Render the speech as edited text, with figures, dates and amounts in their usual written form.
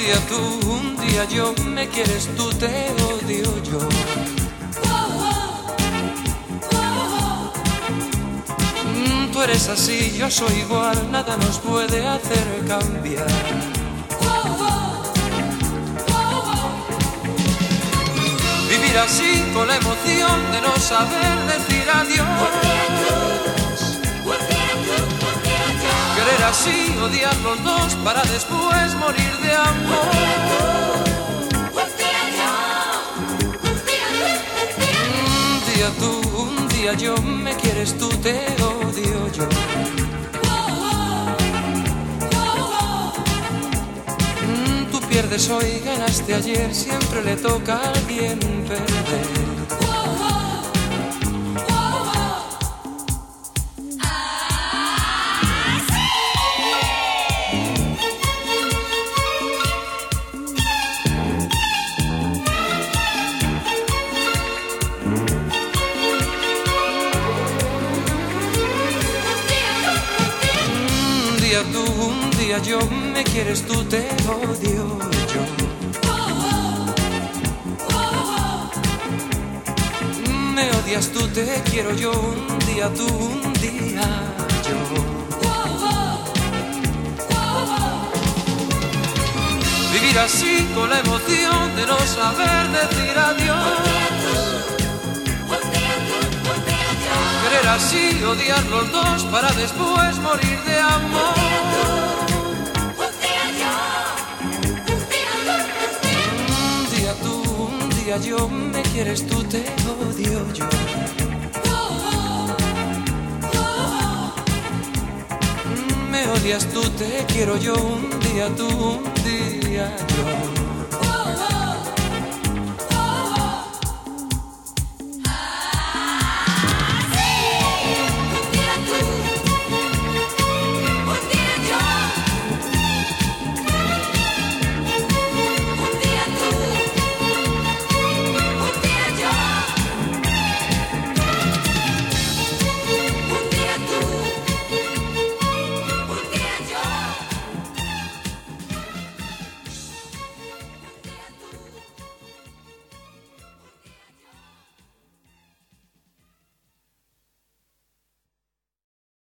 día tú, un día yo, me quieres tú, te odio yo. Tú eres así, yo soy igual, nada nos puede hacer cambiar. Vivir así con la emoción de no saber decir adiós. Querer así, odiar los dos para después morir de amor. Un día tú, un día yo, me quieres tú, te odio yo. Tú pierdes hoy, ganaste ayer, siempre le toca a alguien perder. Un día tú, un día yo, me quieres tú, te odio yo. Me odias tú, te quiero yo, un día tú, un día yo. Vivir así con la emoción de no saber decir adiós. Querer así, odiar los dos para después morir de amor. Un día tú, un día yo, me quieres tú, te odio yo. Me odias tú, te quiero yo, un día tú, un día yo.